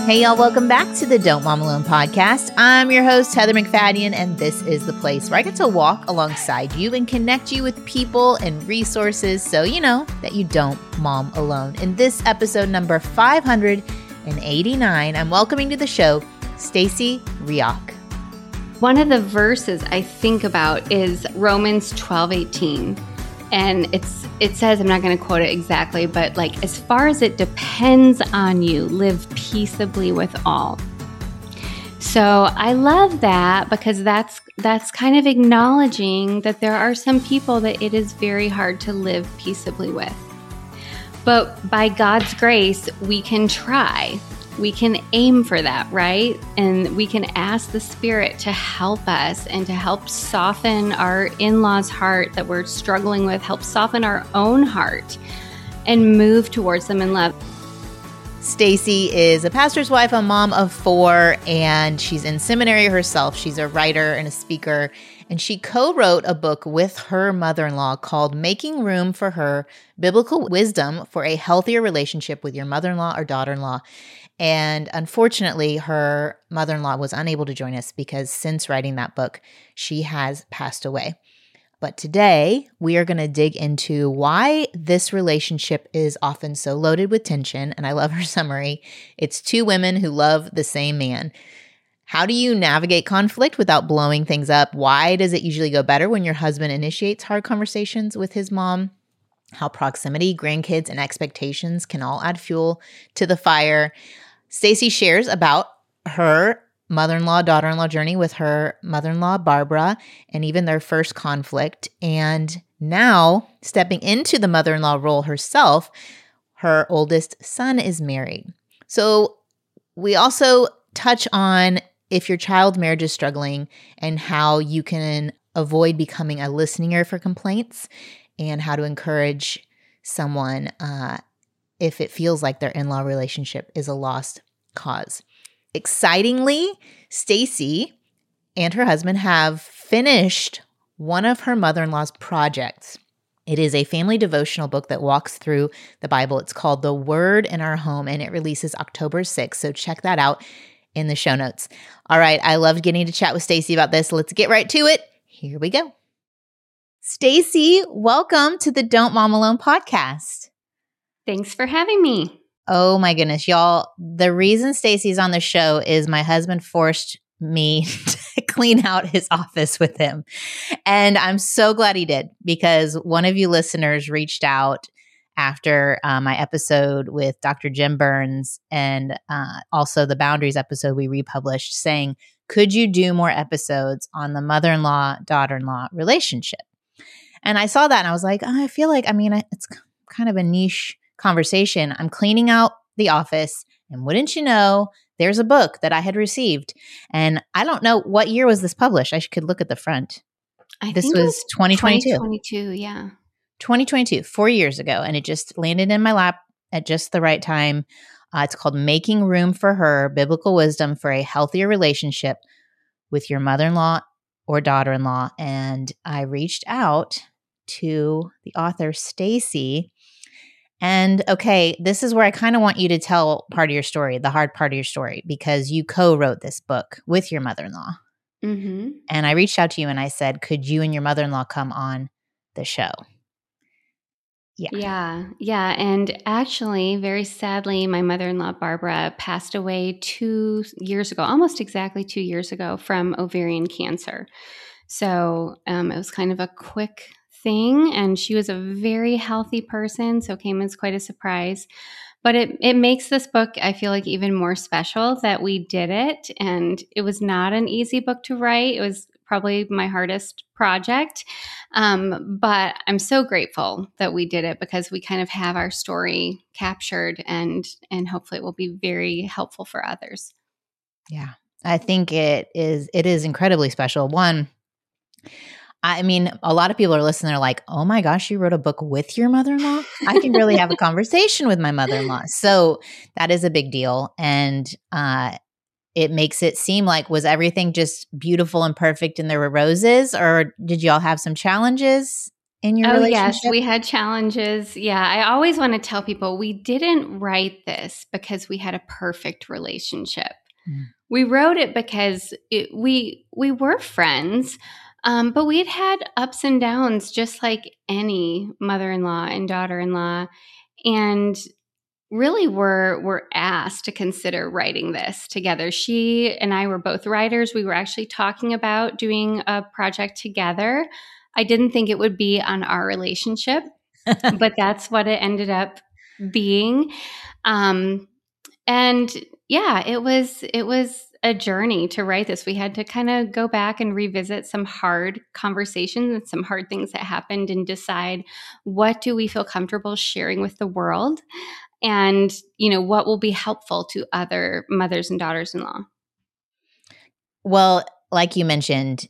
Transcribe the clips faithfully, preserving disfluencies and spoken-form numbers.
Hey, y'all, welcome back to the Don't Mom Alone podcast. I'm your host, Heather McFadden, and this is the place where I get to walk alongside you and connect you with people and resources so you know that you don't mom alone. In this episode number five hundred eighty-nine, I'm welcoming to the show Stacy Rioch. One of the verses I think about is Romans twelve eighteen. And it's it says, I'm not going to quote it exactly, but like, as far as it depends on you, live peaceably with all. So I love that because that's that's kind of acknowledging that there are some people that it is very hard to live peaceably with. But by God's grace, we can try. We can aim for that, right? And we can ask the Spirit to help us and to help soften our in-laws' heart that we're struggling with, help soften our own heart and move towards them in love. Stacy is a pastor's wife, a mom of four, and she's in seminary herself. She's a writer and a speaker, and she co-wrote a book with her mother-in-law called Making Room for Her, Biblical Wisdom for a Healthier Relationship with Your Mother-in-Law or Daughter-in-Law. And unfortunately, her mother-in-law was unable to join us because since writing that book, she has passed away. But today, we are going to dig into why this relationship is often so loaded with tension. And I love her summary. It's two women who love the same man. How do you navigate conflict without blowing things up? Why does it usually go better when your husband initiates hard conversations with his mom? How proximity, grandkids, and expectations can all add fuel to the fire. Stacy shares about her mother-in-law, daughter-in-law journey with her mother-in-law, Barbara, and even their first conflict. And now, stepping into the mother-in-law role herself, her oldest son is married. So we also touch on if your child's marriage is struggling and how you can avoid becoming a listening ear for complaints and how to encourage someone uh, if it feels like their in-law relationship is a lost cause. Excitingly, Stacy and her husband have finished one of her mother-in-law's projects. It is a family devotional book that walks through the Bible. It's called The Word in Our Home, and it releases October sixth. So check that out in the show notes. All right, I loved getting to chat with Stacy about this. Let's get right to it. Here we go. Stacy, welcome to the Don't Mom Alone podcast. Thanks for having me. Oh my goodness, y'all. The reason Stacy's on the show is my husband forced me to clean out his office with him. And I'm so glad he did because one of you listeners reached out after uh, my episode with Doctor Jim Burns and uh, also the Boundaries episode we republished saying, could you do more episodes on the mother-in-law, daughter-in-law relationship? And I saw that and I was like, oh, I feel like, I mean, it's kind of a niche conversation. I'm cleaning out the office, and wouldn't you know, there's a book that I had received. And I don't know, what year was this published? I could look at the front. I this think was, it was twenty twenty-two. twenty twenty-two, yeah. twenty twenty-two, four years ago. And it just landed in my lap at just the right time. Uh, it's called Making Room for Her, Biblical Wisdom for a Healthier Relationship with Your Mother-in-Law or Daughter-in-Law. And I reached out to the author, Stacy. And okay, this is where I kind of want you to tell part of your story, the hard part of your story, because you co-wrote this book with your mother-in-law. Mm-hmm. And I reached out to you and I said, could you and your mother-in-law come on the show? Yeah. Yeah. Yeah. And actually, very sadly, my mother-in-law, Barbara, passed away two years ago, almost exactly two years ago from ovarian cancer. So um, it was kind of a quick thing. And she was a very healthy person. So it came as quite a surprise. But it, it makes this book, I feel like, even more special that we did it. And it was not an easy book to write. It was probably my hardest project. Um, but I'm so grateful that we did it because we kind of have our story captured and and hopefully it will be very helpful for others. Yeah. I think it is it is incredibly special. One, I mean, a lot of people are listening. They're like, oh my gosh, you wrote a book with your mother-in-law? I can really have a conversation with my mother-in-law. So that is a big deal. And uh, it makes it seem like, was everything just beautiful and perfect and there were roses? Or did you all have some challenges in your Oh, yes, relationship? we had challenges. Yeah, I always want to tell people we didn't write this because we had a perfect relationship. Mm. We wrote it because it, we we were friends, um, but we had had ups and downs, just like any mother-in-law and daughter-in-law, and really were were asked to consider writing this together. She and I were both writers. We were actually talking about doing a project together. I didn't think it would be on our relationship, but that's what it ended up being. Um, and yeah, it was it was a journey to write this. We had to kind of go back and revisit some hard conversations and some hard things that happened and decide, what do we feel comfortable sharing with the world, and you know, what will be helpful to other mothers and daughters-in-law. Well, like you mentioned,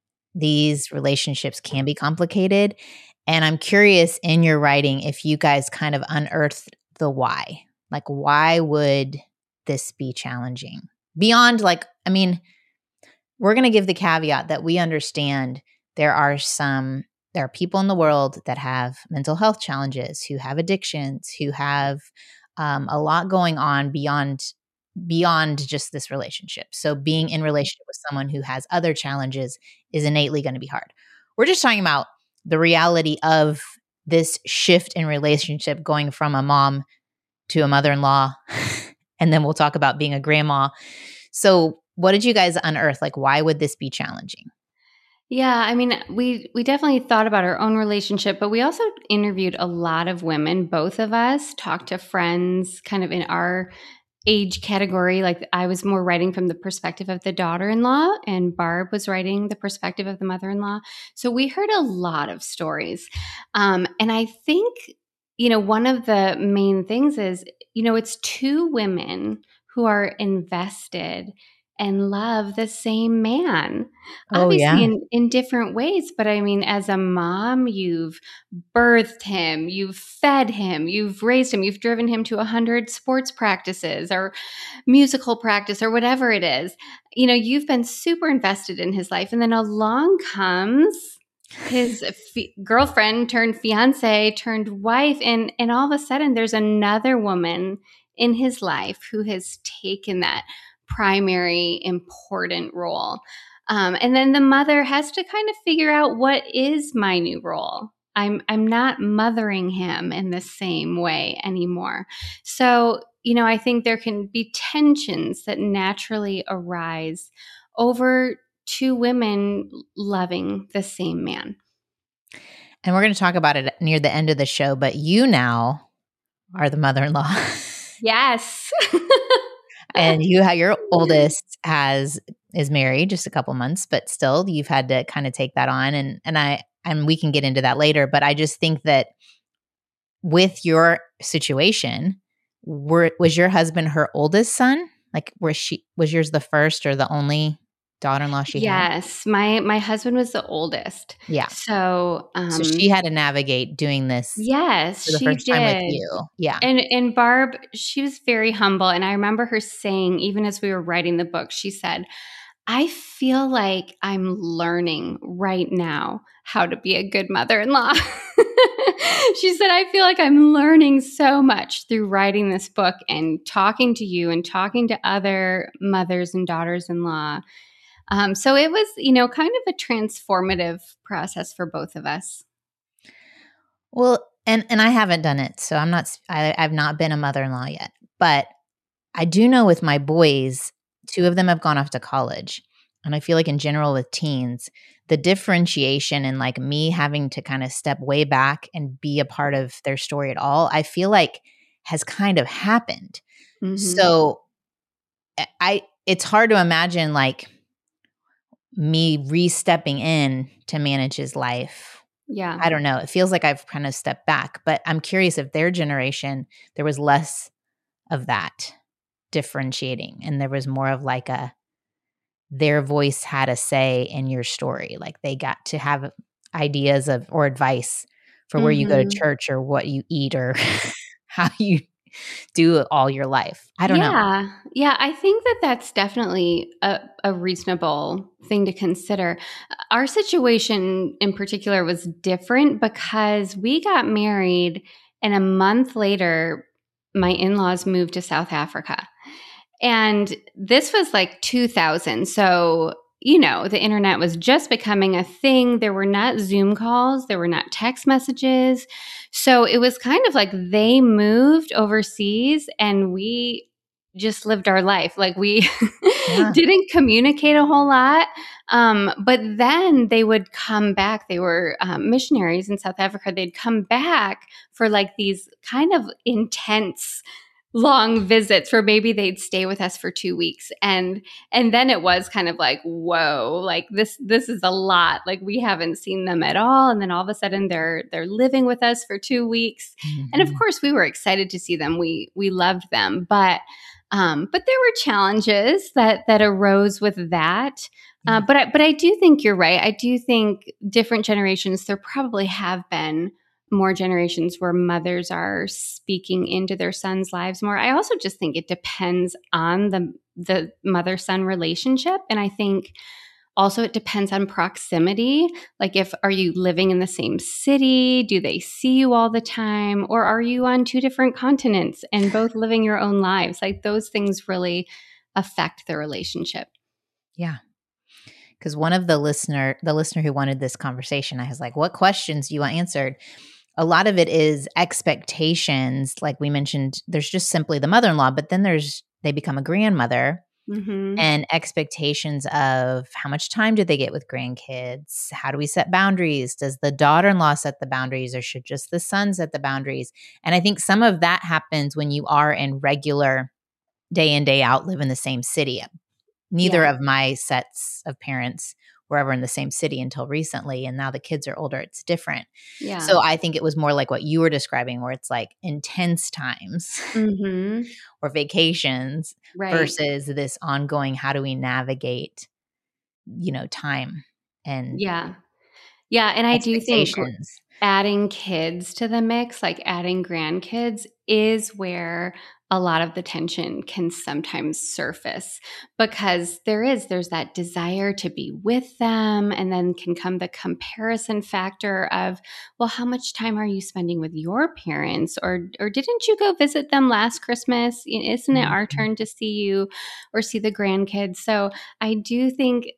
these relationships can be complicated. And I'm curious in your writing if you guys kind of unearthed the why. Like, why would this be challenging? Beyond, like, I mean, we're going to give the caveat that we understand there are some, there are people in the world that have mental health challenges, who have addictions, who have um, a lot going on beyond beyond just this relationship. So being in relationship with someone who has other challenges is innately going to be hard. We're just talking about the reality of this shift in relationship, going from a mom to a mother-in-law, and then we'll talk about being a grandma. So what did you guys unearth? Like, why would this be challenging? Yeah, I mean, we we definitely thought about our own relationship, but we also interviewed a lot of women. Both of us talked to friends kind of in our age category. Like, I was more writing from the perspective of the daughter-in-law, and Barb was writing the perspective of the mother-in-law. So we heard a lot of stories. Um, and I think, you know, one of the main things is, you know, it's two women who are invested and love the same man, Oh, obviously yeah. in, in different ways. But I mean, as a mom, you've birthed him, you've fed him, you've raised him, you've driven him to a hundred sports practices or musical practice or whatever it is. You know, you've been super invested in his life. And then along comes his f- girlfriend turned fiance turned wife. And, and all of a sudden there's another woman in his life who has taken that primary important role. Um, and then the mother has to kind of figure out, what is my new role? I'm I'm not mothering him in the same way anymore. So, you know, I think there can be tensions that naturally arise over two women loving the same man. And we're going to talk about it near the end of the show, but you now are the mother-in-law. Yes. And you have, your oldest has is married just a couple months, but still you've had to kind of take that on. And and I and we can get into that later, but I just think that with your situation, were was your husband her oldest son? Like, was she was yours the first or the only daughter-in-law she had? Yes, my my husband was the oldest. Yeah. So, So um she had to navigate doing this yes, for the she first time with did. you. Yeah. And and Barb, she was very humble, and I remember her saying, even as we were writing the book, she said, "I feel like I'm learning right now how to be a good mother-in-law." She said, "I feel like I'm learning so much through writing this book and talking to you and talking to other mothers and daughters-in-law." Um, so it was, you know, kind of a transformative process for both of us. Well, and and I haven't done it, so I'm not. I, I've not been a mother-in-law yet, but I do know with my boys, two of them have gone off to college, and I feel like in general with teens, the differentiation and like me having to kind of step way back and be a part of their story at all, I feel like has kind of happened. Mm-hmm. So I, it's hard to imagine like me re-stepping in to manage his life. Yeah. I don't know. It feels like I've kind of stepped back, but I'm curious if their generation, there was less of that differentiating and there was more of like a, their voice had a say in your story. Like they got to have ideas of or advice for where Mm-hmm. you go to church or what you eat or how you do all your life. I don't yeah. know. Yeah. Yeah. I think that that's definitely a, a reasonable thing to consider. Our situation in particular was different because we got married and a month later, my in-laws moved to South Africa. And this was like two thousand. So, you know, the internet was just becoming a thing. There were not Zoom calls, there were not text messages. So it was kind of like they moved overseas and we just lived our life. Like we Yeah. didn't communicate a whole lot. Um, but then they would come back. They were um, missionaries in South Africa. They'd come back for like these kind of intense long visits where maybe they'd stay with us for two weeks. And and then it was kind of like, whoa, like this this is a lot. Like we haven't seen them at all. And then all of a sudden they're they're living with us for two weeks. Mm-hmm. And of course we were excited to see them. We we loved them. But um, but there were challenges that that arose with that. Uh, but I, but I do think you're right. I do think different generations, there probably have been more generations where mothers are speaking into their sons' lives more. I also just think it depends on the the mother-son relationship. And I think also it depends on proximity. Like if, are you living in the same city? Do they see you all the time? Or are you on two different continents and both living your own lives? Like those things really affect the relationship. Yeah. Because one of the listener, the listener who wanted this conversation, I was like, what questions do you want answered? A lot of it is expectations. Like we mentioned, there's just simply the mother-in-law, but then there's, they become a grandmother mm-hmm. and expectations of how much time do they get with grandkids? How do we set boundaries? Does the daughter-in-law set the boundaries or should just the son set the boundaries? And I think some of that happens when you are in regular day in, day out, live in the same city. Neither yeah. of my sets of parents were ever in the same city until recently. And now the kids are older. It's different. Yeah. So I think it was more like what you were describing, where it's like intense times mm-hmm. or vacations right. versus this ongoing, how do we navigate, you know, time and yeah. Yeah. And I do think adding kids to the mix, like adding grandkids, is where a lot of the tension can sometimes surface because there is, there's that desire to be with them. And then can come the comparison factor of, well, how much time are you spending with your parents? Or, or didn't you go visit them last Christmas? Isn't it our turn to see you or see the grandkids? So I do think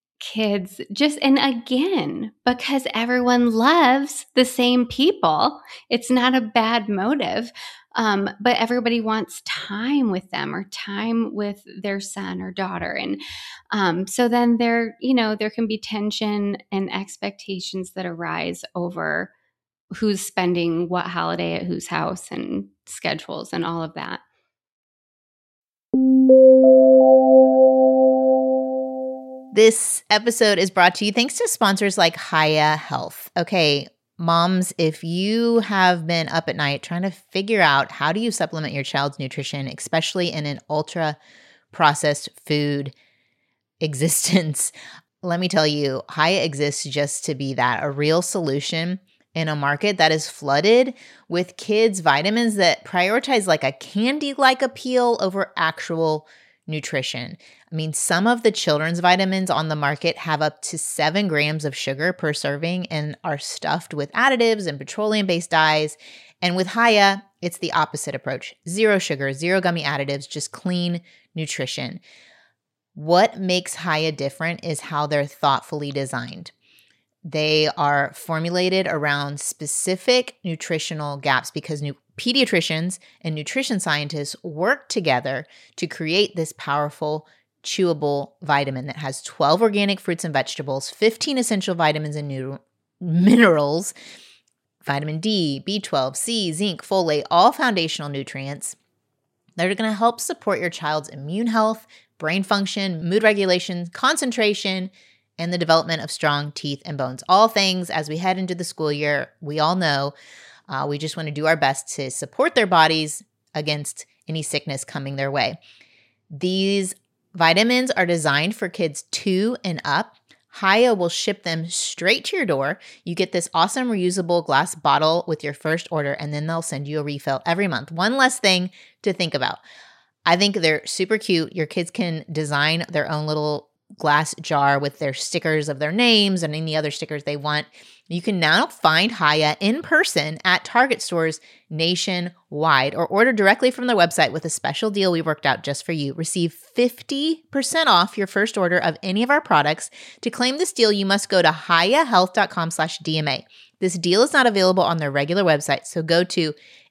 kids just, and again, because everyone loves the same people, it's not a bad motive. Um, but everybody wants time with them or time with their son or daughter. And um, so then there, you know, there can be tension and expectations that arise over who's spending what holiday at whose house and schedules and all of that. This episode is brought to you thanks to sponsors like Hiya Health. Okay, moms, if you have been up at night trying to figure out how do you supplement your child's nutrition, especially in an ultra-processed food existence, let me tell you, Hiya exists just to be that, a real solution in a market that is flooded with kids' vitamins that prioritize like a candy-like appeal over actual nutrition. I mean, some of the children's vitamins on the market have up to seven grams of sugar per serving and are stuffed with additives and petroleum-based dyes. And with Hiya, it's the opposite approach. Zero sugar, zero gummy additives, just clean nutrition. What makes Hiya different is how they're thoughtfully designed. They are formulated around specific nutritional gaps because new pediatricians and nutrition scientists work together to create this powerful, chewable vitamin that has twelve organic fruits and vegetables, fifteen essential vitamins and new minerals, vitamin D, B twelve, C, zinc, folate, all foundational nutrients that are going to help support your child's immune health, brain function, mood regulation, concentration, and the development of strong teeth and bones. All things as we head into the school year, we all know uh, we just want to do our best to support their bodies against any sickness coming their way. These vitamins are designed for kids two and up. Hiya will ship them straight to your door. You get this awesome reusable glass bottle with your first order, and then they'll send you a refill every month. One less thing to think about. I think they're super cute. Your kids can design their own little glass jar with their stickers of their names and any other stickers they want. You can now find Hiya in person at Target stores nationwide or order directly from their website with a special deal we worked out just for you. Receive fifty percent off your first order of any of our products. To claim this deal, you must go to hiyahealth.com slash DMA. This deal is not available on their regular website, so go to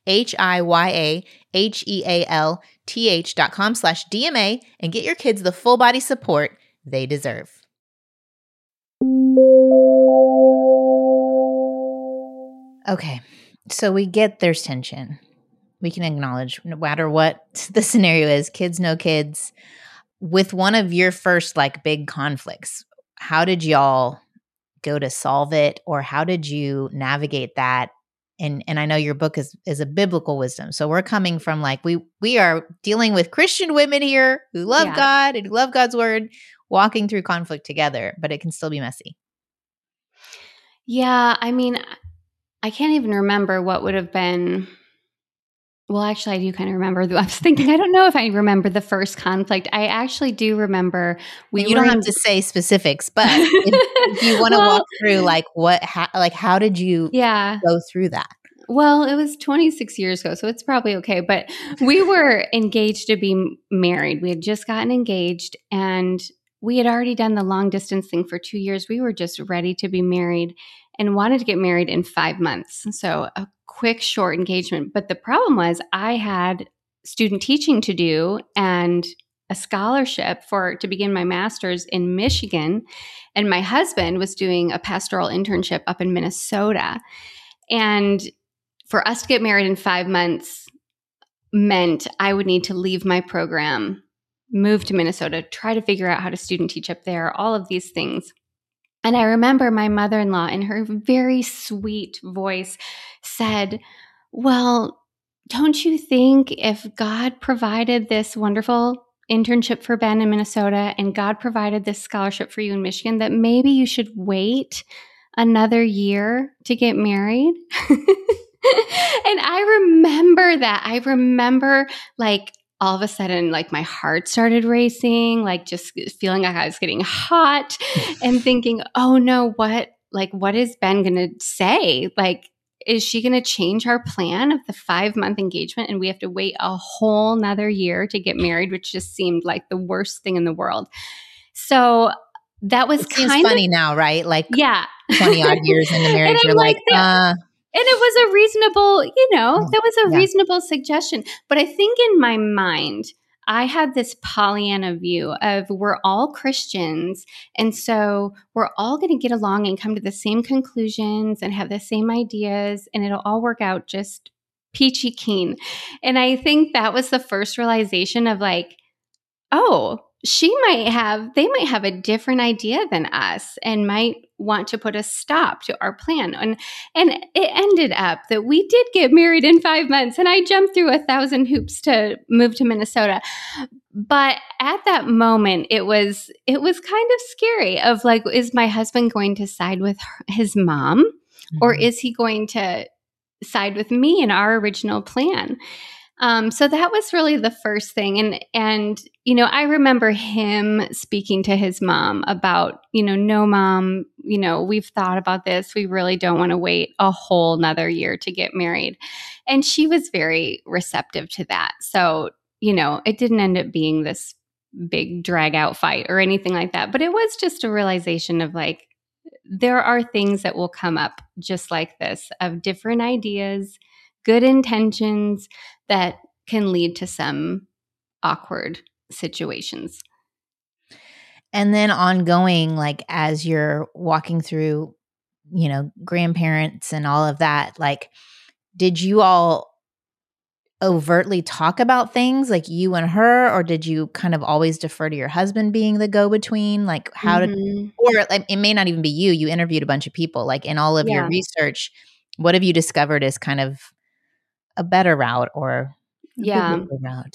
H-I-Y-A-H-E-A-L-T-H dot com slash DMA and get your kids the full body support they deserve. Okay, so we get there's tension. We can acknowledge no matter what the scenario is, kids, no kids. With one of your first like big conflicts, how did y'all go to solve it, or how did you navigate that? And and I know your book is is a biblical wisdom. So we're coming from like we we are dealing with Christian women here who love Yeah. God and who love God's word, walking through conflict together, but it can still be messy. Yeah, I mean, I can't even remember what would have been. Well, actually, I do kind of remember. I was thinking, I don't know if I remember the first conflict. I actually do remember. We you don't were have in- to say specifics, but if, if you want to Well, walk through like what, how, like how did you Yeah. go through that? Well, it was twenty-six years ago, so it's probably okay. But we were engaged to be m- married. We had just gotten engaged, and we had already done the long distance thing for two years. We were just ready to be married and wanted to get married in five months. So a quick, short engagement. But the problem was I had student teaching to do and a scholarship for to begin my master's in Michigan. And my husband was doing a pastoral internship up in Minnesota. And for us to get married in five months meant I would need to leave my program, move to Minnesota, try to figure out how to student teach up there, all of these things. And I remember my mother-in-law in her very sweet voice said, well, don't you think if God provided this wonderful internship for Ben in Minnesota and God provided this scholarship for you in Michigan, that maybe you should wait another year to get married? And I remember that. I remember like all of a sudden, like my heart started racing, like just feeling like I was getting hot and thinking, oh no, what, like, what is Ben going to say? Like, is she going to change our plan of the five month engagement? And we have to wait a whole nother year to get married, which just seemed like the worst thing in the world. So that was It seems kind funny of, now, right? Like yeah. twenty odd years into marriage, And I'm you're like, like, uh, And it was a reasonable, you know, Yeah. that was a Yeah. reasonable suggestion. But I think in my mind, I had this Pollyanna view of we're all Christians. And so we're all going to get along and come to the same conclusions and have the same ideas, and it'll all work out just peachy keen. And I think that was the first realization of like, oh, she might have, they might have a different idea than us and might want to put a stop to our plan. And, and it ended up that we did get married in five months and I jumped through a thousand hoops to move to Minnesota. But at that moment, it was, it was kind of scary of like, is my husband going to side with her, his mom, or Mhm. is he going to side with me in our original plan? Um, so that was really the first thing. And, and, you know, I remember him speaking to his mom about, you know, no, mom, you know, we've thought about this. We really don't want to wait a whole nother year to get married. And she was very receptive to that. So, you know, it didn't end up being this big drag out fight or anything like that. But it was just a realization of like, there are things that will come up just like this of different ideas, good intentions that can lead to some awkward situations. And then ongoing, like as you're walking through, you know, grandparents and all of that, like, did you all overtly talk about things like you and her, or did you kind of always defer to your husband being the go-between? Like how did, Mhm. or like, it may not even be you, you interviewed a bunch of people, like in all of your Yeah. research, what have you discovered is kind of a better route or a Yeah. biblical route?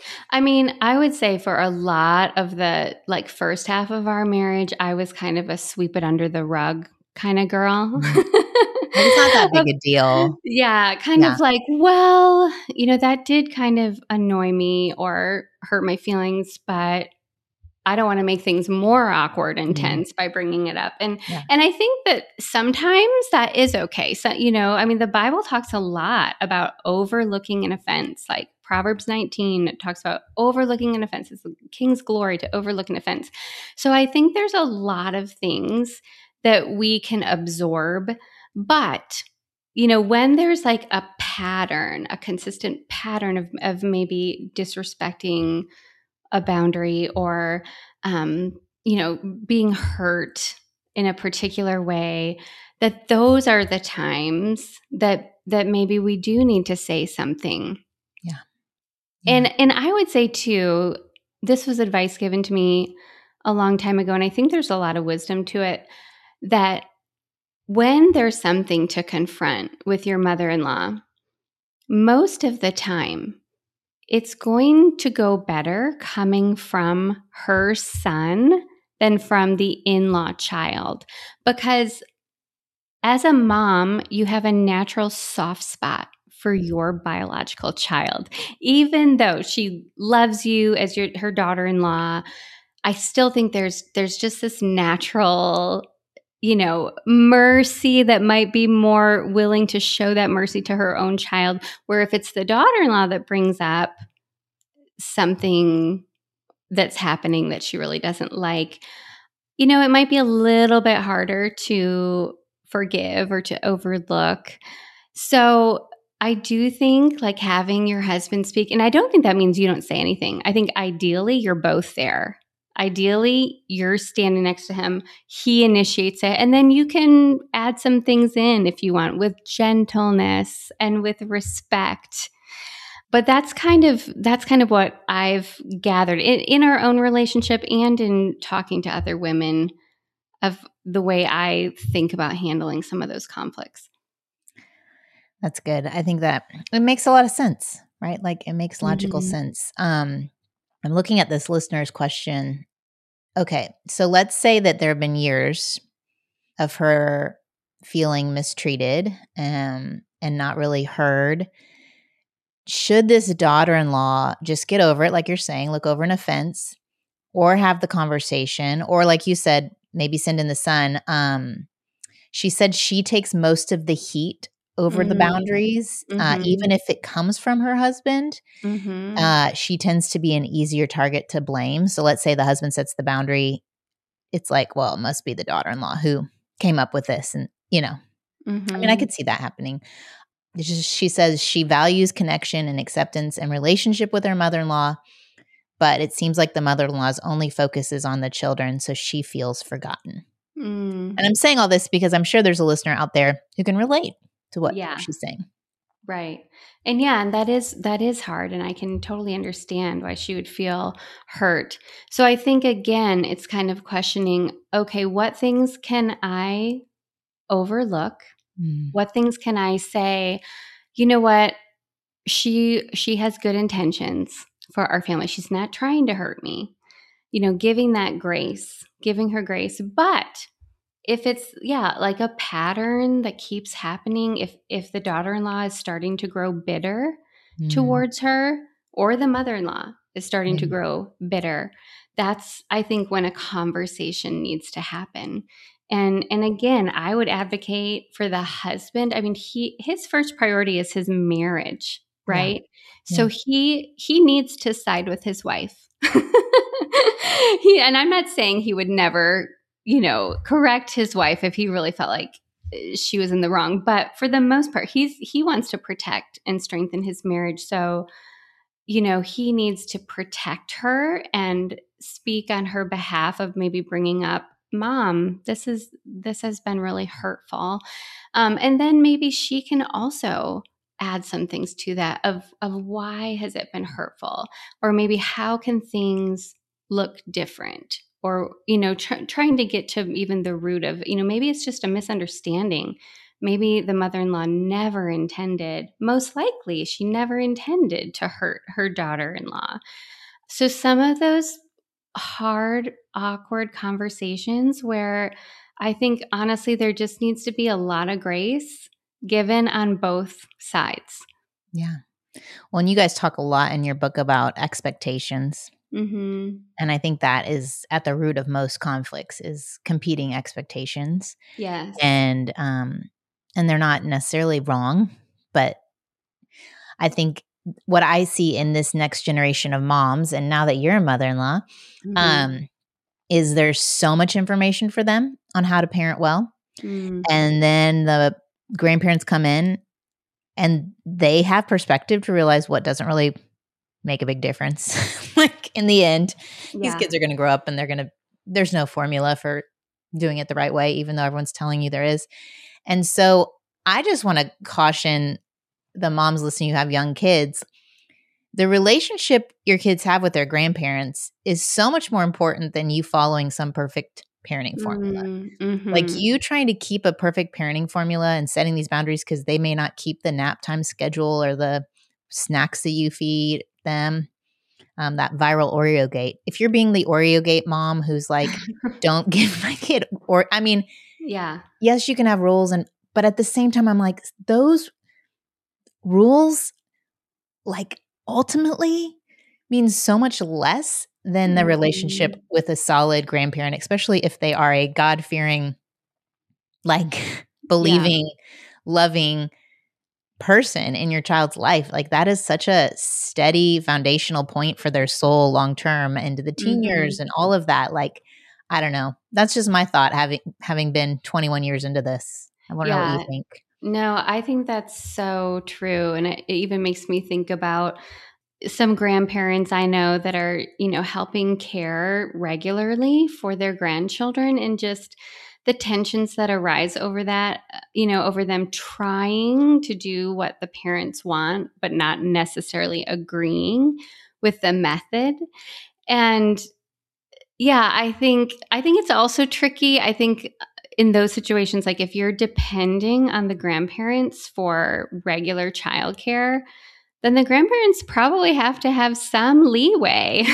I mean, I would say for a lot of the like first half of our marriage, I was kind of a sweep it under the rug kind of girl. Mm. Like, it's not that big a deal. Yeah, kind Yeah. of like, well, you know, that did kind of annoy me or hurt my feelings, but I don't want to make things more awkward and Mm. tense by bringing it up. And Yeah. and I think that sometimes that is okay. So, you know, I mean, the Bible talks a lot about overlooking an offense. Like Proverbs nineteen talks about overlooking an offense. It's the king's glory to overlook an offense. So I think there's a lot of things that we can absorb. But, you know, when there's like a pattern, a consistent pattern of, of maybe disrespecting a boundary or, um, you know, being hurt in a particular way, that those are the times that that maybe we do need to say something. Yeah. And and I would say too, this was advice given to me a long time ago, and I think there's a lot of wisdom to it, that when there's something to confront with your mother-in-law, most of the time, it's going to go better coming from her son than from the in-law child. Because as a mom, you have a natural soft spot for your biological child. Even though she loves you as your her daughter-in-law, I still think there's there's just this natural, you know, mercy that might be more willing to show that mercy to her own child. Where if it's the daughter-in-law that brings up something that's happening that she really doesn't like, you know, it might be a little bit harder to forgive or to overlook. So I do think like having your husband speak, and I don't think that means you don't say anything. I think ideally you're both there. Ideally, you're standing next to him, he initiates it, and then you can add some things in if you want with gentleness and with respect. But that's kind of that's kind of what I've gathered in, in our own relationship and in talking to other women of the way I think about handling some of those conflicts. That's good. I think that it makes a lot of sense, right? Like it makes logical Mhm. sense. Um, I'm looking at this listener's question. Okay, so let's say that there have been years of her feeling mistreated um, and not really heard. Should this daughter-in-law just get over it, like you're saying, look over an offense, or have the conversation, or like you said, maybe send in the son? Um, she said she takes most of the heat over the Mhm. boundaries, uh, Mhm. even if it comes from her husband. Mhm. Uh, she tends to be an easier target to blame. So let's say the husband sets the boundary. It's like, well, it must be the daughter-in-law who came up with this. And, you know, I mean, I Mhm. could see that happening. It's just, she says she values connection and acceptance and relationship with her mother-in-law, but it seems like the mother-in-law's only focus is on the children, so she feels forgotten. Mm. And I'm saying all this because I'm sure there's a listener out there who can relate to what Yeah. she's saying. Right. And yeah, and that is that is hard, and I can totally understand why she would feel hurt. So I think again, it's kind of questioning, okay, what things can I overlook? Mm. What things can I say, you know what? She she has good intentions for our family. She's not trying to hurt me. You know, giving that grace, giving her grace. But if it's yeah, like a pattern that keeps happening, if if the daughter-in-law is starting to grow bitter Mm. towards her, or the mother-in-law is starting to Yeah. grow bitter, that's I think when a conversation needs to happen. And and again, I would advocate for the husband. I mean, he his first priority is his marriage, Yeah. right? Yeah. So he he needs to side with his wife. he and I'm not saying he would never, you know, correct his wife if he really felt like uh, she was in the wrong. But for the most part, he's he wants to protect and strengthen his marriage. So, you know, he needs to protect her and speak on her behalf of maybe bringing up, Mom, this is this has been really hurtful. Um, and then maybe she can also add some things to that of of why has it been hurtful, or maybe how can things look different, or you know tr- trying to get to even the root of, you know maybe it's just a misunderstanding, maybe the mother-in-law never intended, most likely she never intended to hurt her daughter-in-law. So some of those hard, awkward conversations where I think honestly there just needs to be a lot of grace given on both sides. Yeah. Well, and you guys talk a lot in your book about expectations. Mm-hmm. And I think that is at the root of most conflicts is competing expectations. Yes. And um and they're not necessarily wrong, but I think what I see in this next generation of moms, and now that you're a mother-in-law, Mm-hmm. um, is there's so much information for them on how to parent well. Mm. And then the grandparents come in and they have perspective to realize what doesn't really make a big difference. Like in the end, Yeah. these kids are going to grow up and they're going to, there's no formula for doing it the right way, even though everyone's telling you there is. And so I just want to caution the moms listening who have young kids. The relationship your kids have with their grandparents is so much more important than you following some perfect parenting formula. Mm-hmm. Like you trying to keep a perfect parenting formula and setting these boundaries because they may not keep the nap time schedule or the snacks that you feed them. Um, that viral Oreo gate. If you're being the Oreo gate mom who's like, don't give my kid, or I mean, yeah, yes, you can have rules, and but at the same time, I'm like, those rules, like ultimately, means so much less than the relationship mm-hmm. with a solid grandparent, especially if they are a God-fearing, like believing, yeah. loving person in your child's life. Like that is such a steady foundational point for their soul long term into the teen mm-hmm. years and all of that. Like, I don't know. That's just my thought having having been twenty-one years into this. I want to yeah. know what you think. No, I think that's so true. And it, it even makes me think about some grandparents I know that are, you know, helping care regularly for their grandchildren and just the tensions that arise over that, you know, over them trying to do what the parents want, but not necessarily agreeing with the method. And yeah, I think, I think it's also tricky. I think in those situations, like if you're depending on the grandparents for regular childcare, then the grandparents probably have to have some leeway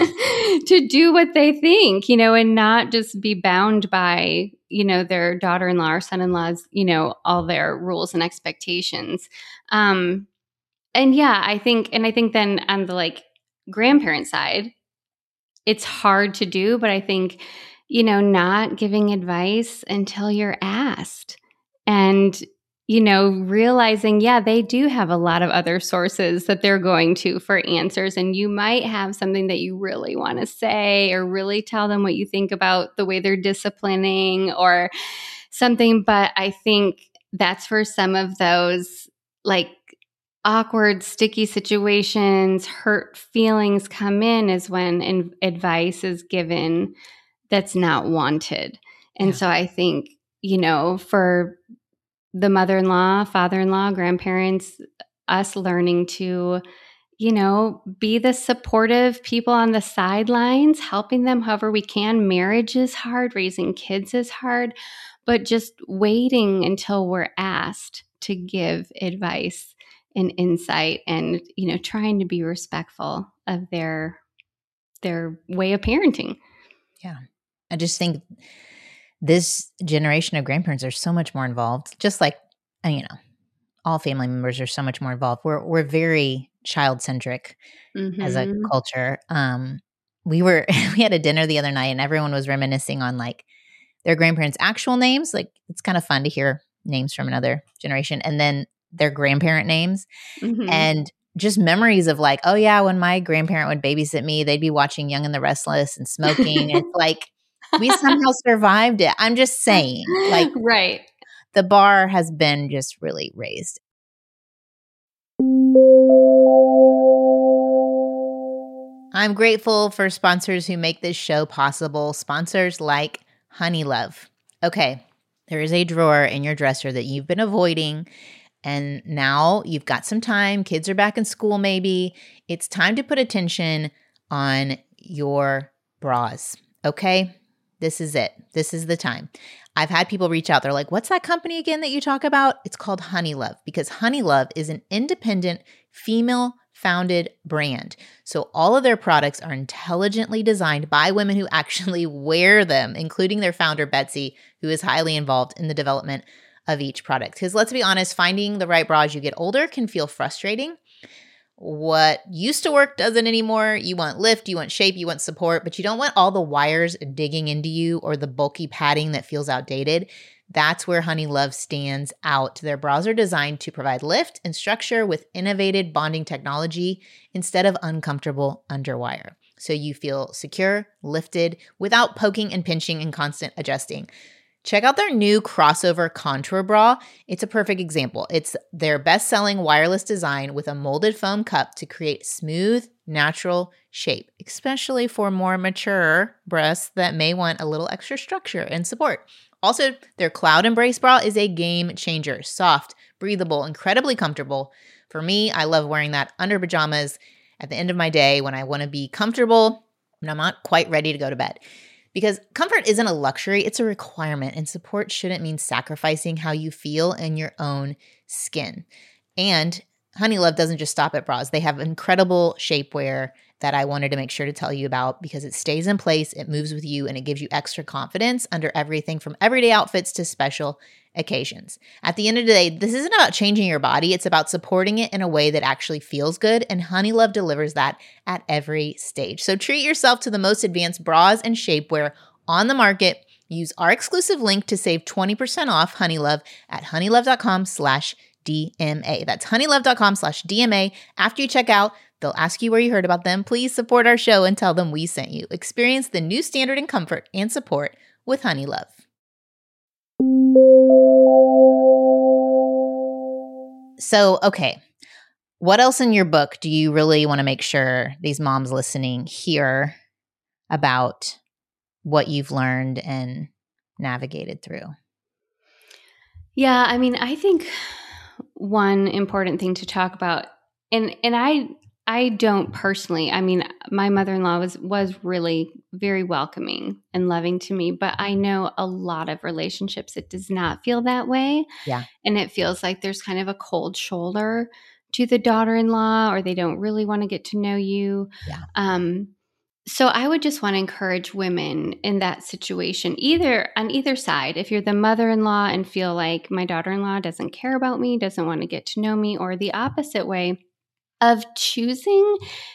to do what they think, you know, and not just be bound by, you know, their daughter-in-law or son-in-law's, you know, all their rules and expectations. Um, and yeah, I think, and I think then on the like grandparent side, it's hard to do, but I think, you know, not giving advice until you're asked and, you know, realizing, yeah, they do have a lot of other sources that they're going to for answers. And you might have something that you really want to say or really tell them what you think about the way they're disciplining or something. But I think that's for some of those like awkward, sticky situations, hurt feelings come in is when in- advice is given that's not wanted. And yeah. so I think, you know, for the mother-in-law, father-in-law, grandparents, us learning to, you know, be the supportive people on the sidelines, helping them however we can. Marriage is hard, raising kids is hard, but just waiting until we're asked to give advice and insight and, you know, trying to be respectful of their their way of parenting. Yeah. I just think this generation of grandparents are so much more involved, just like, you know, all family members are so much more involved. We're we're very child-centric mm-hmm. as a culture. Um, we were we had a dinner the other night and everyone was reminiscing on like their grandparents' actual names. Like it's kind of fun to hear names from another generation and then their grandparent names mm-hmm. and just memories of like, oh yeah, when my grandparent would babysit me, they'd be watching Young and the Restless and smoking. And it's like, we somehow survived it. I'm just saying, like, right. The bar has been just really raised. I'm grateful for sponsors who make this show possible. Sponsors like Honeylove. Okay, there is a drawer in your dresser that you've been avoiding, and now you've got some time. Kids are back in school maybe. It's time to put attention on your bras, okay? This is it. This is the time. I've had people reach out. They're like, what's that company again that you talk about? It's called Honeylove, because Honeylove is an independent female founded brand. So all of their products are intelligently designed by women who actually wear them, including their founder, Betsy, who is highly involved in the development of each product. Because let's be honest, finding the right bra as you get older can feel frustrating. What used to work doesn't anymore. You want lift, you want shape, you want support, but you don't want all the wires digging into you or the bulky padding that feels outdated. That's where Honeylove stands out. Their bras are designed to provide lift and structure with innovative bonding technology instead of uncomfortable underwire. So you feel secure, lifted, without poking and pinching and constant adjusting. Check out their new crossover contour bra. It's a perfect example. It's their best-selling wireless design with a molded foam cup to create smooth, natural shape, especially for more mature breasts that may want a little extra structure and support. Also, their Cloud Embrace bra is a game changer. Soft, breathable, incredibly comfortable. For me, I love wearing that under pajamas at the end of my day when I want to be comfortable and I'm not quite ready to go to bed. Because comfort isn't a luxury, it's a requirement, and support shouldn't mean sacrificing how you feel in your own skin. And Honeylove doesn't just stop at bras. They have incredible shapewear that I wanted to make sure to tell you about because it stays in place, it moves with you, and it gives you extra confidence under everything from everyday outfits to special occasions. At the end of the day, this isn't about changing your body. It's about supporting it in a way that actually feels good, and Honeylove delivers that at every stage. So treat yourself to the most advanced bras and shapewear on the market. Use our exclusive link to save twenty percent off Honeylove at honeylove.com slash DMA. That's honeylove.com slash DMA. After you check out, they'll ask you where you heard about them. Please support our show and tell them we sent you. Experience the new standard in comfort and support with Honeylove. So, okay, what else in your book do you really want to make sure these moms listening hear about what you've learned and navigated through? Yeah, I mean, I think one important thing to talk about, and and I I don't personally, I mean, my mother-in-law was was really very welcoming and loving to me, but I know a lot of relationships, it does not feel that way. Yeah. And it feels like there's kind of a cold shoulder to the daughter-in-law, or they don't really want to get to know you. Yeah. Um, so I would just want to encourage women in that situation, either on either side. If you're the mother-in-law and feel like my daughter-in-law doesn't care about me, doesn't want to get to know me, or the opposite way of choosing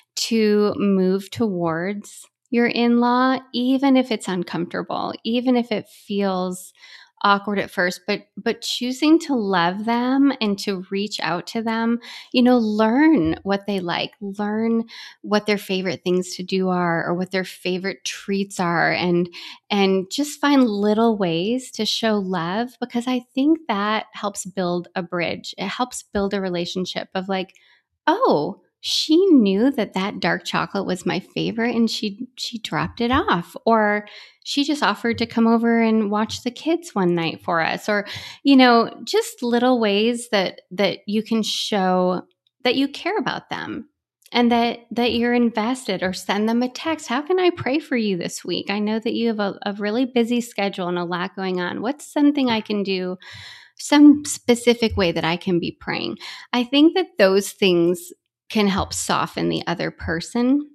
to move towards your in-law, even if it's uncomfortable, even if it feels awkward at first, but but choosing to love them and to reach out to them, you know, learn what they like, learn what their favorite things to do are, or what their favorite treats are, and and just find little ways to show love, because I think that helps build a bridge. It helps build a relationship of like, oh, she knew that that dark chocolate was my favorite and she she dropped it off, or she just offered to come over and watch the kids one night for us, or, you know, just little ways that that you can show that you care about them and that that you're invested, or send them a text. How can I pray for you this week? I know that you have a, a really busy schedule and a lot going on. What's something I can do? Some specific way that I can be praying. I think that those things can help soften the other person.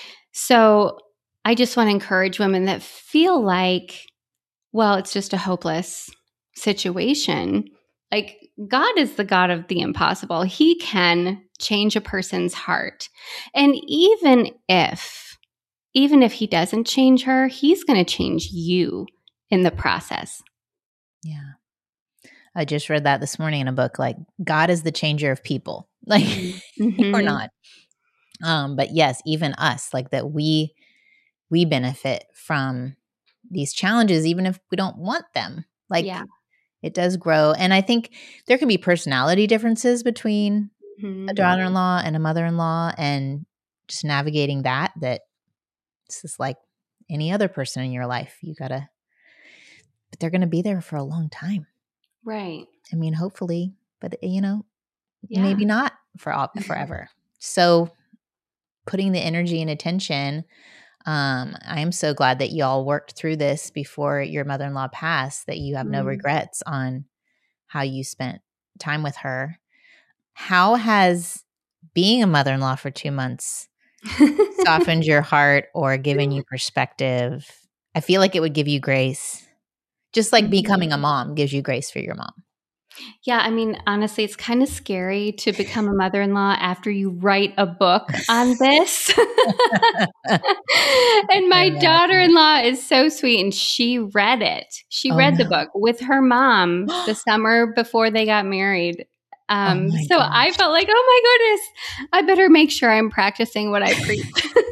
So I just want to encourage women that feel like, well, it's just a hopeless situation. Like, God is the God of the impossible. He can change a person's heart. And even if, even if he doesn't change her, he's going to change you in the process. Yeah. I just read that this morning in a book, like God is the changer of people, like mm-hmm. or not. Um, but yes, even us, like that we, we benefit from these challenges, even if we don't want them. Like yeah. It does grow. And I think there can be personality differences between mm-hmm. a daughter-in-law and a mother-in-law, and just navigating that, that it's just like any other person in your life. You gotta, but they're going to be there for a long time. Right. I mean, hopefully, but you know, yeah. maybe not for all, forever. So putting the energy and attention Um, I am so glad that y'all worked through this before your mother-in-law passed, that you have no Mm. regrets on how you spent time with her. How has being a mother-in-law for two months softened your heart or given you perspective? I feel like it would give you grace. Just like Mhm. becoming a mom gives you grace for your mom. Yeah, I mean, honestly, it's kind of scary to become a mother-in-law after you write a book on this. And my Imagine. daughter-in-law is so sweet, and she read it. She Oh, read the no. book with her mom the summer before they got married. Um, my so gosh. I felt like, oh my goodness, I better make sure I'm practicing what I preach.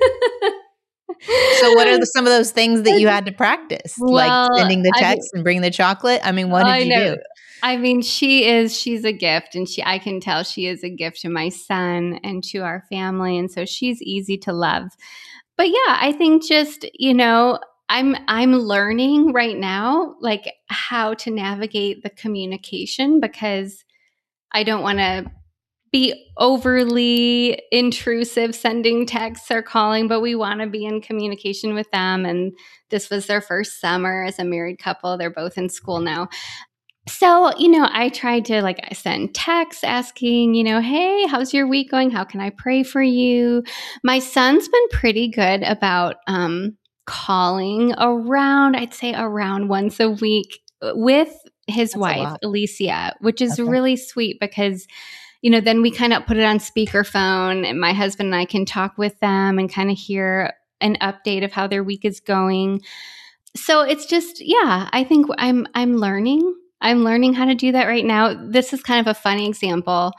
So what are the, some of those things that you had to practice? Like Well, sending the I text mean- and bring the chocolate? I mean, what did I you know. do? I mean, she is, she's a gift, and she, I can tell she is a gift to my son and to our family. And so she's easy to love. But yeah, I think just, you know, I'm, I'm learning right now, like how to navigate the communication, because I don't want to be overly intrusive sending texts or calling, but we want to be in communication with them. And this was their first summer as a married couple. They're both in school now. So, you know, I tried to like I send texts asking, you know, hey, how's your week going? How can I pray for you? My son's been pretty good about um, calling around, I'd say around once a week with his That's a wife, lot. Alicia, which is Okay. really sweet because, you know, then we kind of put it on speakerphone and my husband and I can talk with them and kind of hear an update of how their week is going. So it's just, yeah, I think I'm I'm learning. I'm learning how to do that right now. This is kind of a funny example.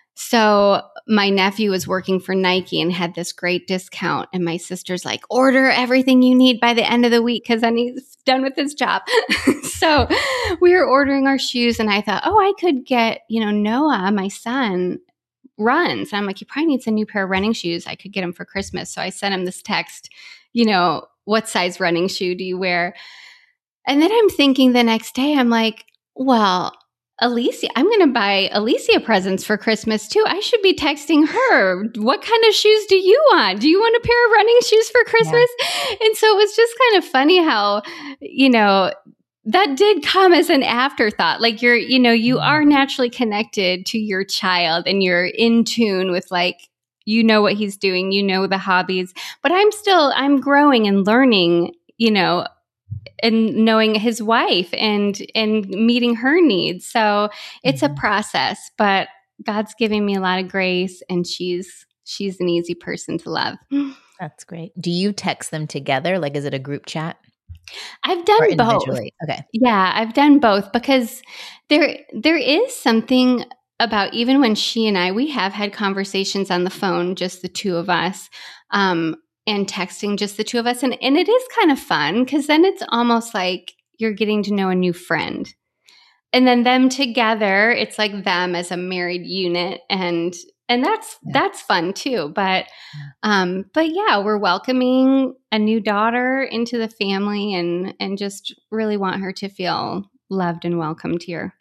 So my nephew was working for Nike and had this great discount. And my sister's like, order everything you need by the end of the week because then he's done with his job. So we were ordering our shoes and I thought, oh, I could get, you know, Noah, my son, runs. And I'm like, he probably needs a new pair of running shoes. I could get him for Christmas. So I sent him this text, you know, what size running shoe do you wear? And then I'm thinking the next day, I'm like, well, Alicia, I'm going to buy Alicia presents for Christmas too. I should be texting her. What kind of shoes do you want? Do you want a pair of running shoes for Christmas? Yeah. And so it was just kind of funny how, you know, that did come as an afterthought. Like you're, you know, you are naturally connected to your child and you're in tune with like, you know what he's doing, you know, the hobbies, but I'm still, I'm growing and learning, you know, and knowing his wife and and meeting her needs. So it's mm-hmm. a process, but God's giving me a lot of grace and she's she's an easy person to love. That's great. Do you text them together? Like, is it a group chat? I've done both. Okay. Yeah, I've done both because there there is something about even when she and I, we have had conversations on the phone, just the two of us. Um, and texting just the two of us. And, and it is kind of fun because then it's almost like you're getting to know a new friend. And then them together, it's like them as a married unit. And and that's yeah. that's fun too. But um, but yeah, we're welcoming a new daughter into the family and and just really want her to feel loved and welcomed here.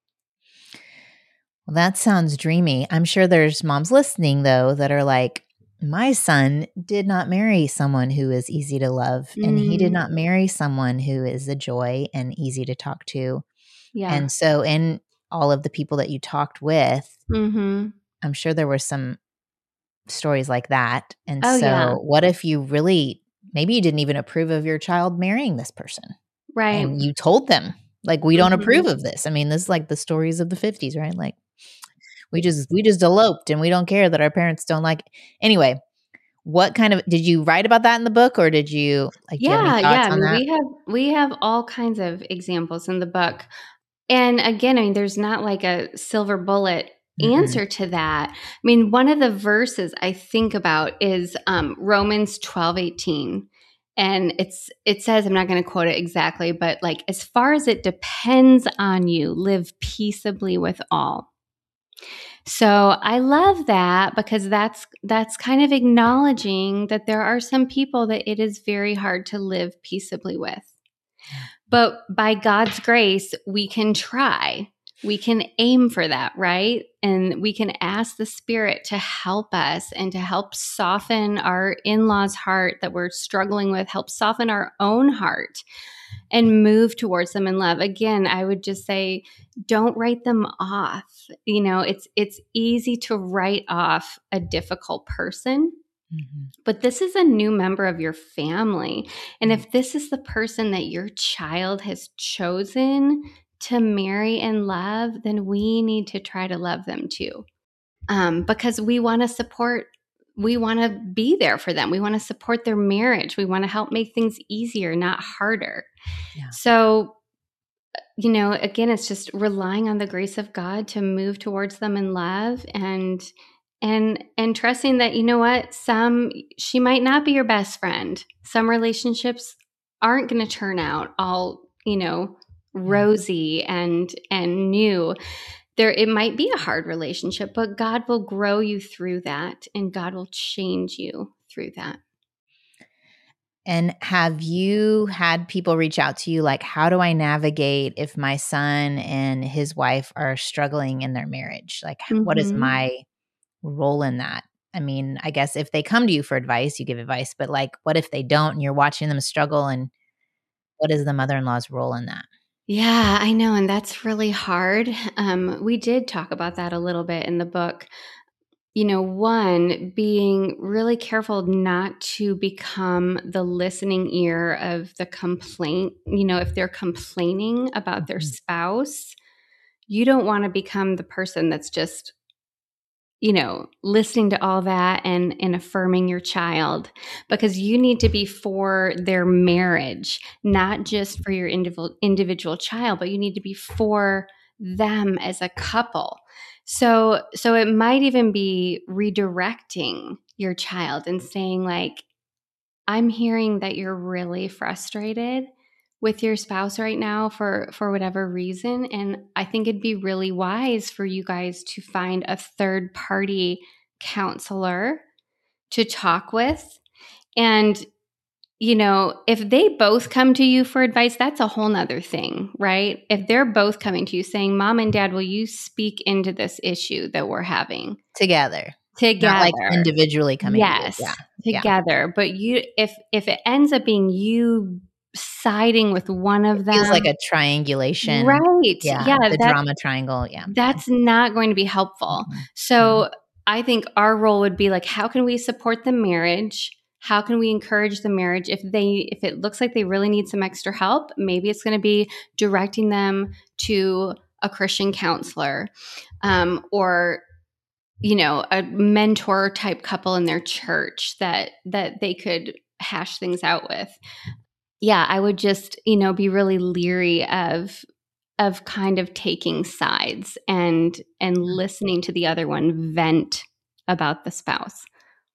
Well, that sounds dreamy. I'm sure there's moms listening though that are like, my son did not marry someone who is easy to love, mm. and he did not marry someone who is a joy and easy to talk to. Yeah. And so in all of the people that you talked with, mm-hmm. I'm sure there were some stories like that. And oh, so yeah. what if you really, maybe you didn't even approve of your child marrying this person? Right. And you told them, like, we don't mm-hmm. approve of this. I mean, this is like the stories of the fifties, right? Like, We just we just eloped and we don't care that our parents don't like it. Anyway, what kind of did you write about that in the book or did you like do yeah, you have any thoughts yeah. I on mean, that? we have we have all kinds of examples in the book. And again, I mean, there's not like a silver bullet mm-hmm. answer to that. I mean, one of the verses I think about is um, Romans twelve eighteen. And it's it says, I'm not going to quote it exactly, but like, as far as it depends on you, live peaceably with all. So I love that because that's that's kind of acknowledging that there are some people that it is very hard to live peaceably with. But by God's grace, we can try. we can aim for that, right? And we can ask the Spirit to help us and to help soften our in-laws' heart that we're struggling with, help soften our own heart and move towards them in love. Again, I would just say, don't write them off. You know, it's it's easy to write off a difficult person. Mm-hmm. But this is a new member of your family. And if this is the person that your child has chosen to marry and love, then we need to try to love them too. Um, because we want to support, we want to be there for them. We want to support their marriage. We want to help make things easier, not harder. Yeah. So, you know, again, it's just relying on the grace of God to move towards them in love and and and trusting that, you know what, some, she might not be your best friend. Some relationships aren't going to turn out all, you know, rosy and and new. There, it might be a hard relationship, but God will grow you through that, and God will change you through that. And have you had people reach out to you like, how do I navigate if my son and his wife are struggling in their marriage? Like, mm-hmm. what is my role in that? I mean, I guess if they come to you for advice, you give advice, but like, what if they don't and you're watching them struggle, and what is the mother-in-law's role in that? Yeah, I know. And that's really hard. Um, we did talk about that a little bit in the book. You know, one, being really careful not to become the listening ear of the complaint. You know, if they're complaining about mm-hmm. their spouse, you don't want to become the person that's just, you know, listening to all that and, and affirming your child, because you need to be for their marriage, not just for your individual individual child, but you need to be for them as a couple. So, so it might even be redirecting your child and saying like, I'm hearing that you're really frustrated with your spouse right now for, for whatever reason. And I think it'd be really wise for you guys to find a third party counselor to talk with. And, you know, if they both come to you for advice, that's a whole nother thing, right? If they're both coming to you saying, Mom and Dad, will you speak into this issue that we're having? Together. Together. Not like individually coming yes, to you. Yeah. Together. Yeah. But you, if if it ends up being you siding with one of them. It feels like a triangulation. Right. Yeah. yeah the drama triangle. Yeah. That's not going to be helpful. Mm-hmm. So mm-hmm. I think our role would be like, how can we support the marriage? How can we encourage the marriage? If they, if it looks like they really need some extra help, maybe it's going to be directing them to a Christian counselor, um, or, you know, a mentor type couple in their church that, that they could hash things out with. Yeah, I would just, you know, be really leery of of kind of taking sides and and listening to the other one vent about the spouse.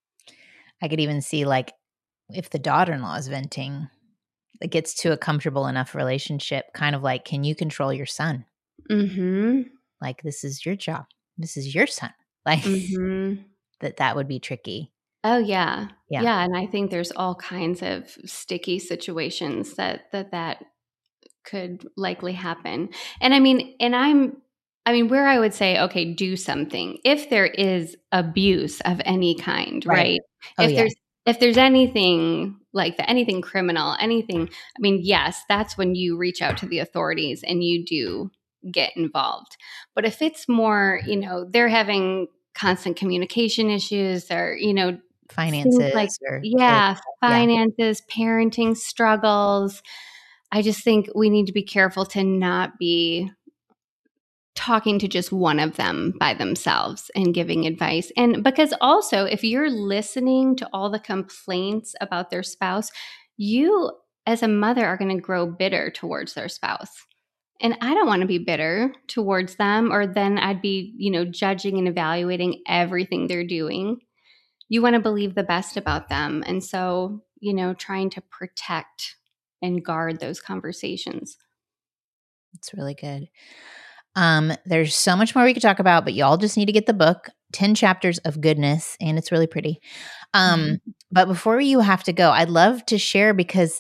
I could even see like if the daughter-in-law is venting, it gets to a comfortable enough relationship, kind of like, can you control your son? Mm-hmm. Like, this is your job. This is your son. Like mm-hmm. that that would be tricky. Oh, yeah. yeah. Yeah. And I think there's all kinds of sticky situations that, that that could likely happen. And I mean, and I'm, I mean, where I would say, okay, do something if there is abuse of any kind, right? right? Oh, if yeah. there's, if there's anything like that, anything criminal, anything, I mean, yes, that's when you reach out to the authorities and you do get involved. But if it's more, you know, they're having constant communication issues or, you know, finances like, or yeah, kids. finances, yeah. parenting struggles. I just think we need to be careful to not be talking to just one of them by themselves and giving advice. And because also if you're listening to all the complaints about their spouse, you as a mother are going to grow bitter towards their spouse. And I don't want to be bitter towards them, or then I'd be, you know, judging and evaluating everything they're doing. You want to believe the best about them. And so, you know, trying to protect and guard those conversations. It's really good. Um, there's so much more we could talk about, but y'all just need to get the book, ten chapters of goodness, and it's really pretty. Um, mm-hmm. But before you have to go, I'd love to share, because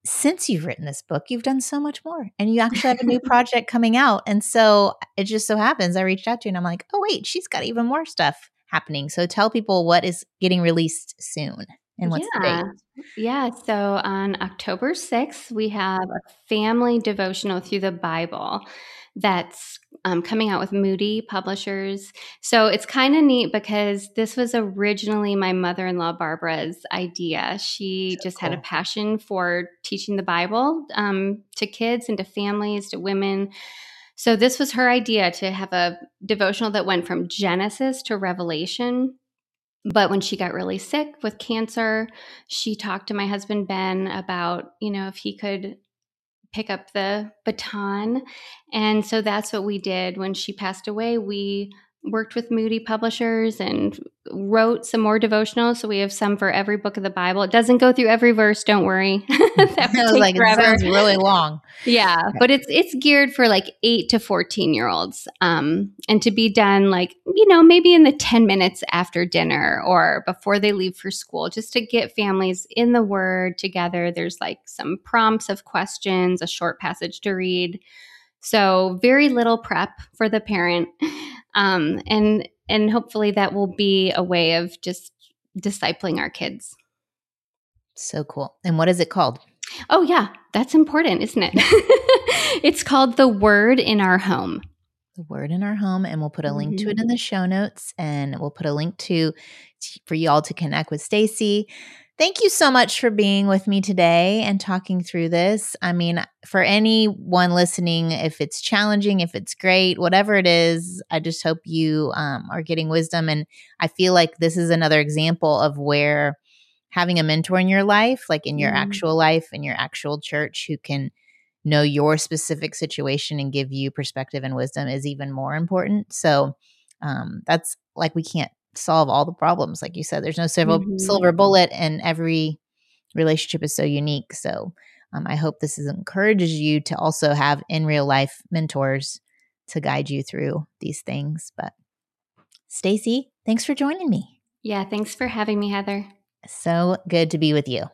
since you've written this book, you've done so much more, and you actually have a new project coming out. And so it just so happens I reached out to you and I'm like, oh, wait, she's got even more stuff happening. So tell people what is getting released soon and what's yeah. the date. Yeah. So on October sixth, we have a family devotional through the Bible that's um, coming out with Moody Publishers. So it's kind of neat because this was originally my mother-in-law Barbara's idea. She so just cool. had a passion for teaching the Bible um, to kids and to families, to women. So this was her idea, to have a devotional that went from Genesis to Revelation. But when she got really sick with cancer, she talked to my husband, Ben, about, you know, if he could pick up the baton. And so that's what we did. When she passed away, we worked with Moody Publishers and wrote some more devotionals. So we have some for every book of the Bible. It doesn't go through every verse, don't worry. That would take like, forever. It sounds really long. Yeah, but it's it's geared for like eight to fourteen year olds, um, and to be done like, you know, maybe in the ten minutes after dinner or before they leave for school, just to get families in the Word together. There's like some prompts of questions, a short passage to read. So very little prep for the parent, um, and and hopefully that will be a way of just discipling our kids. So cool. And what is it called? Oh, yeah. That's important, isn't it? It's called The Word in Our Home. The Word in Our Home. And we'll put a link mm-hmm. to it in the show notes. And we'll put a link to for you all to connect with Stacy. Thank you so much for being with me today and talking through this. I mean, for anyone listening, if it's challenging, if it's great, whatever it is, I just hope you um, are getting wisdom. And I feel like this is another example of where having a mentor in your life, like in your mm. actual life, in your actual church, who can know your specific situation and give you perspective and wisdom is even more important. So um, that's like, we can't solve all the problems. Like you said, there's no silver, mm-hmm. silver bullet, and every relationship is so unique. So um, I hope this is, encourages you to also have in real life mentors to guide you through these things. But Stacy, thanks for joining me. Yeah, thanks for having me, Heather. So good to be with you.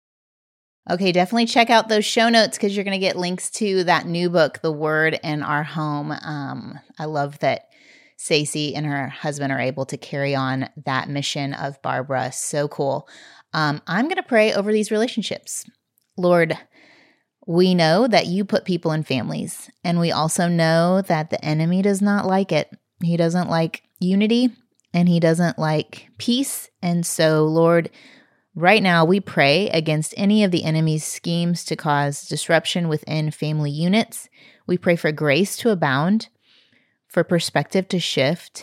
Okay, definitely check out those show notes because you're going to get links to that new book, The Word in Our Home. Um, I love that Stacy and her husband are able to carry on that mission of Barbara. So cool. Um, I'm going to pray over these relationships. Lord, we know that you put people in families, and we also know that the enemy does not like it. He doesn't like unity, and he doesn't like peace. And so, Lord, right now we pray against any of the enemy's schemes to cause disruption within family units. We pray for grace to abound, for perspective to shift,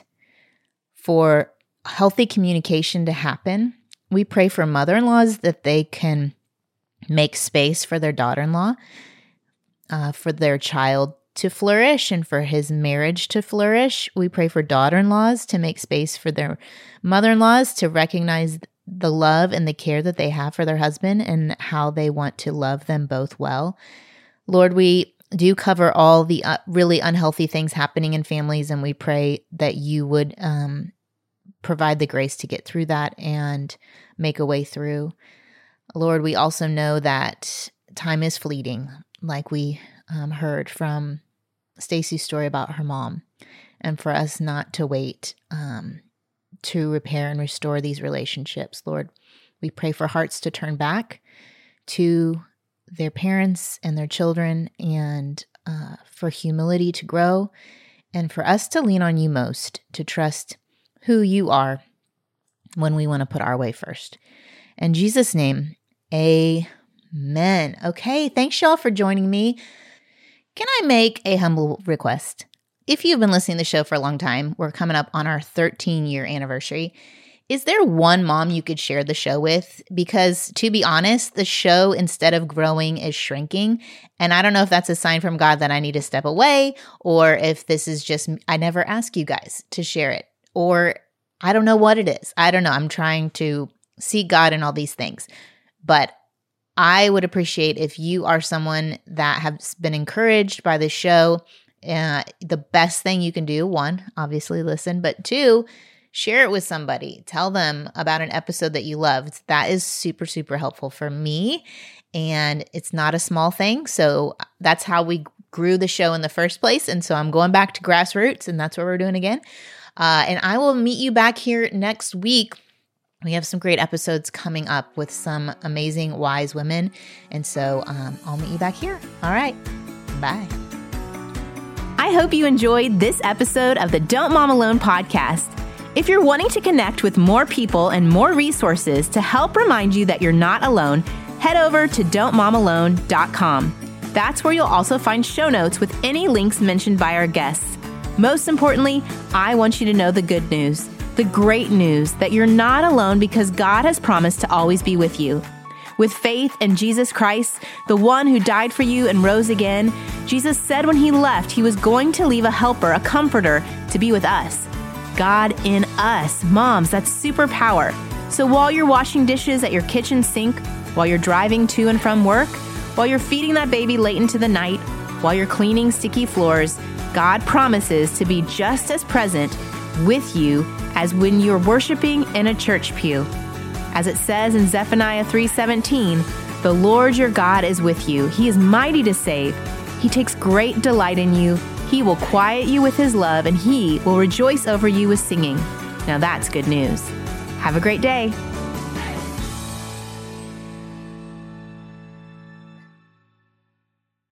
for healthy communication to happen. We pray for mother-in-laws that they can make space for their daughter-in-law, uh, for their child to flourish, and for his marriage to flourish. We pray for daughter-in-laws to make space for their mother-in-laws to recognize the love and the care that they have for their husband and how they want to love them both well. Lord, we do cover all the uh, really unhealthy things happening in families, and we pray that you would um, provide the grace to get through that and make a way through. Lord, we also know that time is fleeting, like we um, heard from Stacy's story about her mom, and for us not to wait um, to repair and restore these relationships. Lord, we pray for hearts to turn back to their parents and their children, and uh, for humility to grow, and for us to lean on you most, to trust who you are when we want to put our way first. In Jesus' name, amen. Okay, thanks y'all for joining me. Can I make a humble request? If you've been listening to the show for a long time, we're coming up on our thirteen-year anniversary. Is there one mom you could share the show with? Because to be honest, the show, instead of growing, is shrinking. And I don't know if that's a sign from God that I need to step away, or if this is just, I never ask you guys to share it, or I don't know what it is. I don't know. I'm trying to seek God in all these things. But I would appreciate if you are someone that has been encouraged by this show. Uh, the best thing you can do, one, obviously listen, but two, share it with somebody. Tell them about an episode that you loved. That is super, super helpful for me. and it's not a small thing. So that's how we grew the show in the first place. And so I'm going back to grassroots, and that's what we're doing again. Uh, and I will meet you back here next week. We have some great episodes coming up with some amazing wise women. And so um, I'll meet you back here. All right. Bye. I hope you enjoyed this episode of the Don't Mom Alone podcast. If you're wanting to connect with more people and more resources to help remind you that you're not alone, head over to don't mom alone dot com. That's where you'll also find show notes with any links mentioned by our guests. Most importantly, I want you to know the good news, the great news that you're not alone because God has promised to always be with you. With faith in Jesus Christ, the one who died for you and rose again, Jesus said when he left, he was going to leave a helper, a comforter, to be with us. God in us. Moms, that's superpower. So while you're washing dishes at your kitchen sink, while you're driving to and from work, while you're feeding that baby late into the night, while you're cleaning sticky floors, God promises to be just as present with you as when you're worshiping in a church pew. As it says in Zephaniah three seventeen, the Lord your God is with you. He is mighty to save. He takes great delight in you. He will quiet you with his love, and he will rejoice over you with singing. Now that's good news. Have a great day.